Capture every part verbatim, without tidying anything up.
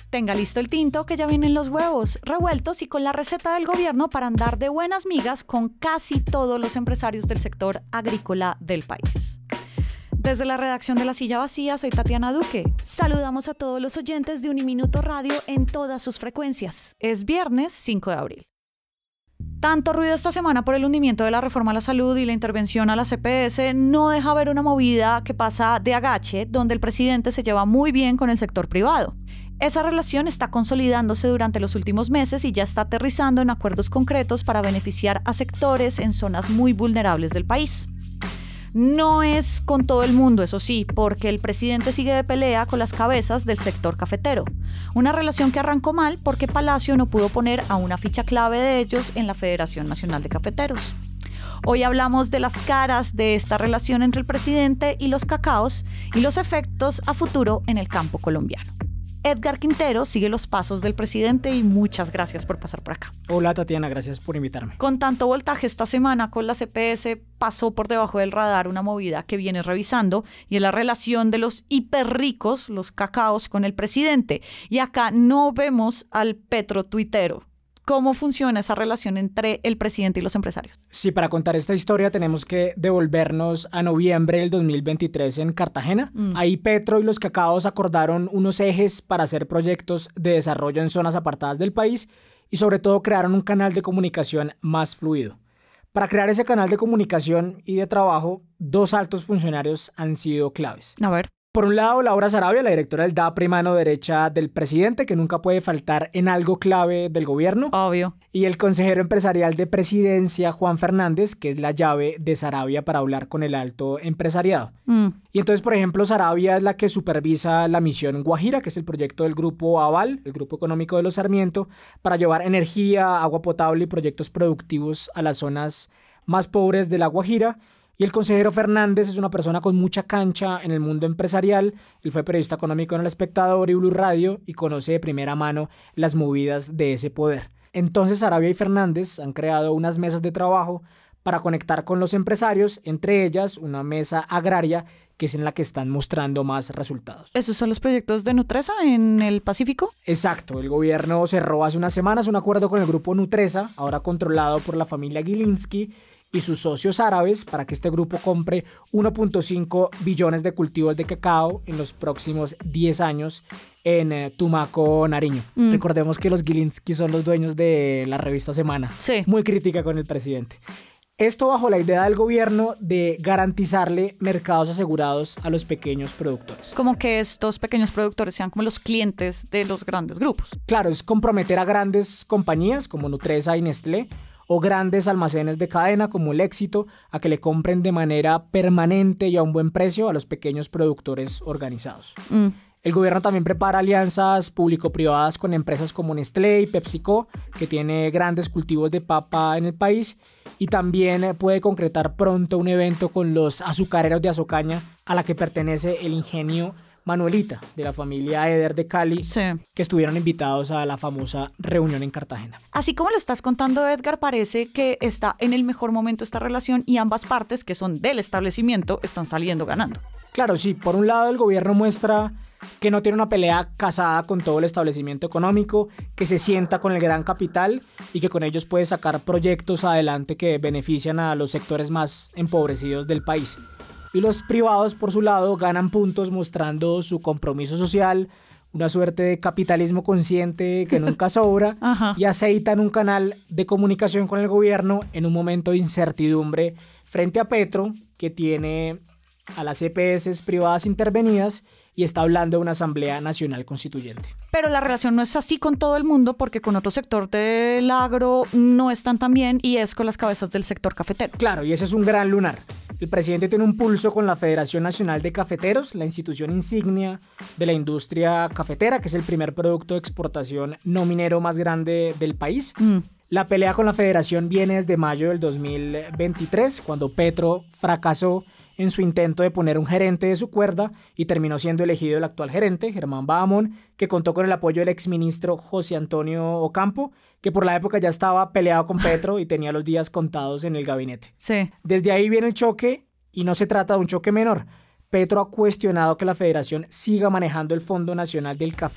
Tenga listo el tinto que ya vienen los huevos revueltos y con la receta del gobierno para andar de buenas migas con casi todos los empresarios del sector agrícola del país. Desde la redacción de La Silla Vacía, soy Tatiana Duque. Saludamos a todos los oyentes de Uniminuto Radio en todas sus frecuencias. Es viernes cinco de abril. Tanto ruido esta semana por el hundimiento de la reforma a la salud y la intervención a la C P S no deja ver una movida que pasa de agache, donde el presidente se lleva muy bien con el sector privado. Esa relación está consolidándose durante los últimos meses y ya está aterrizando en acuerdos concretos para beneficiar a sectores en zonas muy vulnerables del país. No es con todo el mundo, eso sí, porque el presidente sigue de pelea con las cabezas del sector cafetero. Una relación que arrancó mal porque Palacio no pudo poner a una ficha clave de ellos en la Federación Nacional de Cafeteros. Hoy hablamos de las caras de esta relación entre el presidente y los cacaos y los efectos a futuro en el campo colombiano. Edgar Quintero sigue los pasos del presidente y muchas gracias por pasar por acá. Hola Tatiana, gracias por invitarme. Con tanto voltaje esta semana con la C P S pasó por debajo del radar una movida que viene revisando y es la relación de los hiperricos, los cacaos, con el presidente. Y acá no vemos al Petro tuitero. ¿Cómo funciona esa relación entre el presidente y los empresarios? Sí, para contar esta historia tenemos que devolvernos a noviembre del dos mil veintitrés en Cartagena. Mm. Ahí Petro y los cacaos acordaron unos ejes para hacer proyectos de desarrollo en zonas apartadas del país y sobre todo crearon un canal de comunicación más fluido. Para crear ese canal de comunicación y de trabajo, dos altos funcionarios han sido claves. A ver. Por un lado, Laura Sarabia, la directora del D A P R y mano derecha del presidente, que nunca puede faltar en algo clave del gobierno. Obvio. Y el consejero empresarial de presidencia, Juan Fernández, que es la llave de Sarabia para hablar con el alto empresariado. Mm. Y entonces, por ejemplo, Sarabia es la que supervisa la misión Guajira, que es el proyecto del Grupo Aval, el Grupo Económico de los Sarmiento, para llevar energía, agua potable y proyectos productivos a las zonas más pobres de la Guajira. Y el consejero Fernández es una persona con mucha cancha en el mundo empresarial. Él fue periodista económico en El Espectador y Blue Radio y conoce de primera mano las movidas de ese poder. Entonces Sarabia y Fernández han creado unas mesas de trabajo para conectar con los empresarios, entre ellas una mesa agraria que es en la que están mostrando más resultados. ¿Esos son los proyectos de Nutresa en el Pacífico? Exacto. El gobierno cerró hace unas semanas un acuerdo con el grupo Nutresa, ahora controlado por la familia Gilinski, y sus socios árabes para que este grupo compre uno punto cinco billones de cultivos de cacao en los próximos diez años en eh, Tumaco, Nariño. Mm. Recordemos que los Gilinski son los dueños de la revista Semana. Sí. Muy crítica con el presidente. Esto bajo la idea del gobierno de garantizarle mercados asegurados a los pequeños productores. Como que estos pequeños productores sean como los clientes de los grandes grupos. Claro, es comprometer a grandes compañías como Nutresa y Nestlé o grandes almacenes de cadena como El Éxito a que le compren de manera permanente y a un buen precio a los pequeños productores organizados. Mm. El gobierno también prepara alianzas público-privadas con empresas como Nestlé y PepsiCo, que tiene grandes cultivos de papa en el país, y también puede concretar pronto un evento con los azucareros de Azocaña, a la que pertenece el ingenio Manuelita, de la familia Eder de Cali, sí, que estuvieron invitados a la famosa reunión en Cartagena. Así como lo estás contando, Edgar, parece que está en el mejor momento esta relación y ambas partes, que son del establecimiento, están saliendo ganando. Claro, sí. Por un lado, el gobierno muestra que no tiene una pelea casada con todo el establecimiento económico, que se sienta con el gran capital y que con ellos puede sacar proyectos adelante que benefician a los sectores más empobrecidos del país. Y los privados, por su lado, ganan puntos mostrando su compromiso social, una suerte de capitalismo consciente que nunca sobra y aceitan un canal de comunicación con el gobierno en un momento de incertidumbre frente a Petro, que tiene a las E P S privadas intervenidas y está hablando de una Asamblea Nacional Constituyente. Pero la relación no es así con todo el mundo, porque con otro sector del agro no están tan bien, y es con las cabezas del sector cafetero. Claro, y ese es un gran lunar. El presidente tiene un pulso con la Federación Nacional de Cafeteros, la institución insignia de la industria cafetera, que es el primer producto de exportación no minero más grande del país. Mm. La pelea con la federación viene desde mayo del dos mil veintitrés, cuando Petro fracasó en su intento de poner un gerente de su cuerda y terminó siendo elegido el actual gerente, Germán Bahamón, que contó con el apoyo del exministro José Antonio Ocampo, que por la época ya estaba peleado con Petro y tenía los días contados en el gabinete. Sí. Desde ahí viene el choque, y no se trata de un choque menor. Petro ha cuestionado que la federación siga manejando el Fondo Nacional del Café,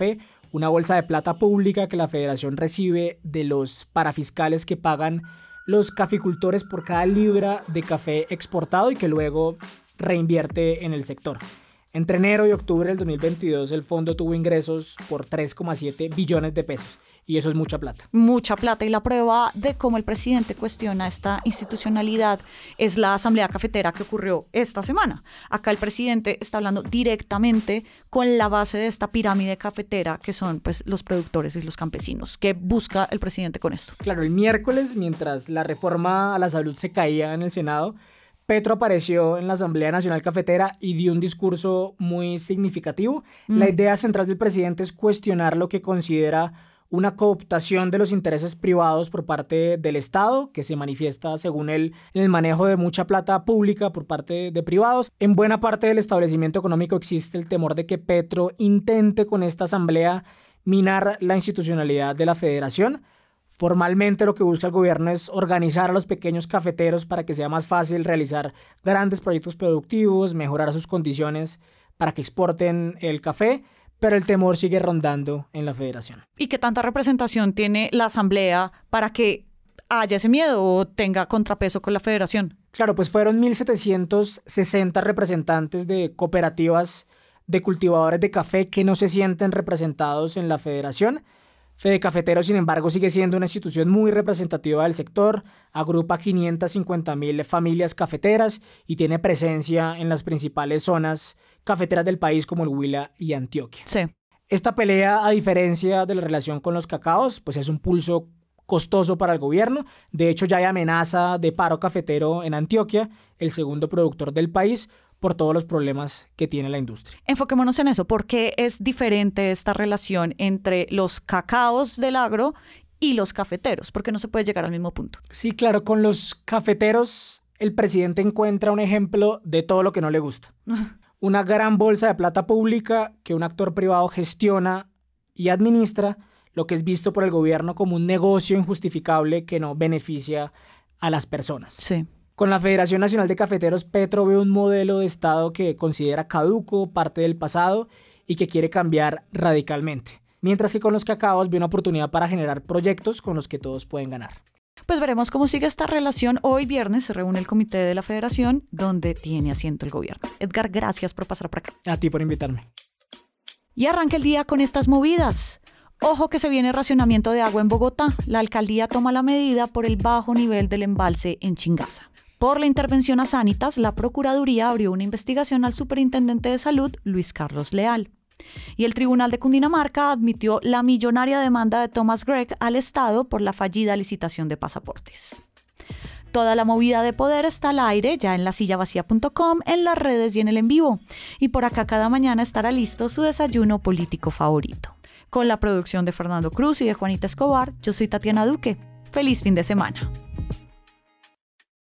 una bolsa de plata pública que la federación recibe de los parafiscales que pagan los caficultores por cada libra de café exportado y que luego reinvierte en el sector. Entre enero y octubre del dos mil veintidós el fondo tuvo ingresos por tres coma siete billones de pesos y eso es mucha plata. Mucha plata, y la prueba de cómo el presidente cuestiona esta institucionalidad es la asamblea cafetera que ocurrió esta semana. Acá el presidente está hablando directamente con la base de esta pirámide cafetera que son pues los productores y los campesinos. ¿Qué busca el presidente con esto? Claro, el miércoles, mientras la reforma a la salud se caía en el Senado, Petro apareció en la Asamblea Nacional Cafetera y dio un discurso muy significativo. Mm. La idea central del presidente es cuestionar lo que considera una cooptación de los intereses privados por parte del Estado, que se manifiesta, según él, en el manejo de mucha plata pública por parte de privados. En buena parte del establecimiento económico existe el temor de que Petro intente con esta asamblea minar la institucionalidad de la federación. Formalmente lo que busca el gobierno es organizar a los pequeños cafeteros para que sea más fácil realizar grandes proyectos productivos, mejorar sus condiciones para que exporten el café, pero el temor sigue rondando en la federación. ¿Y qué tanta representación tiene la asamblea para que haya ese miedo o tenga contrapeso con la federación? Claro, pues fueron mil setecientos sesenta representantes de cooperativas de cultivadores de café que no se sienten representados en la federación. Fede Cafetero, sin embargo, sigue siendo una institución muy representativa del sector, agrupa quinientas cincuenta mil familias cafeteras y tiene presencia en las principales zonas cafeteras del país como el Huila y Antioquia. Sí. Esta pelea, a diferencia de la relación con los cacaos, pues es un pulso costoso para el gobierno. De hecho, ya hay amenaza de paro cafetero en Antioquia, el segundo productor del país, por todos los problemas que tiene la industria. Enfoquémonos en eso. ¿Por qué es diferente esta relación entre los cacaos del agro y los cafeteros? ¿Por qué no se puede llegar al mismo punto? Sí, claro, con los cafeteros el presidente encuentra un ejemplo de todo lo que no le gusta. Una gran bolsa de plata pública que un actor privado gestiona y administra, lo que es visto por el gobierno como un negocio injustificable que no beneficia a las personas. Sí. Con la Federación Nacional de Cafeteros, Petro ve un modelo de Estado que considera caduco, parte del pasado y que quiere cambiar radicalmente. Mientras que con los cacaos ve una oportunidad para generar proyectos con los que todos pueden ganar. Pues veremos cómo sigue esta relación. Hoy viernes se reúne el comité de la Federación, donde tiene asiento el gobierno. Edgar, gracias por pasar por acá. A ti por invitarme. Y arranca el día con estas movidas. Ojo que se viene racionamiento de agua en Bogotá. La alcaldía toma la medida por el bajo nivel del embalse en Chingaza. Por la intervención a Sanitas, la Procuraduría abrió una investigación al superintendente de salud, Luis Carlos Leal. Y el Tribunal de Cundinamarca admitió la millonaria demanda de Thomas Gregg al Estado por la fallida licitación de pasaportes. Toda la movida de poder está al aire, ya en la silla vacía punto com, en las redes y en el en vivo. Y por acá cada mañana estará listo su desayuno político favorito. Con la producción de Fernando Cruz y de Juanita Escobar, yo soy Tatiana Duque. ¡Feliz fin de semana!